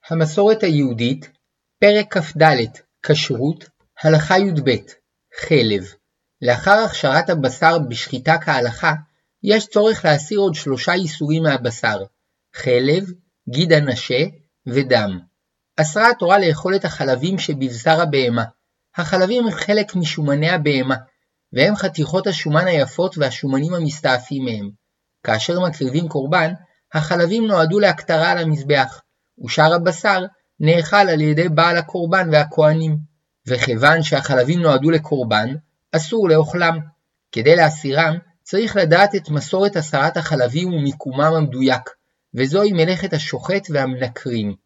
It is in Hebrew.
המסורת היהודית, פרק כ"ד, כשרות, הלכה י"ב, חלב. לאחר הכשרת הבשר בשחיטה כהלכה, יש צורך להסיר עוד 3 איסורים מהבשר, חלב, גיד הנשה ודם. אסרה התורה לאכול את החלבים שבבשר הבהמה. החלבים הם חלק משומני הבהמה, והם חתיכות השומן היפות והשומנים המסתעפים מהם. כאשר מקריבים קורבן, החלבים נועדו להקטרה על המזבח, ושאר הבשר נאכל על ידי בעל הקורבן והכהנים. וכיוון שהחלבים נועדו לקורבן, אסור לאוכלם. כדי להסירם, צריך לדעת את מסורת הסרת החלבים ומיקומם המדויק, וזוהי מלאכת השוחט והמנקרים.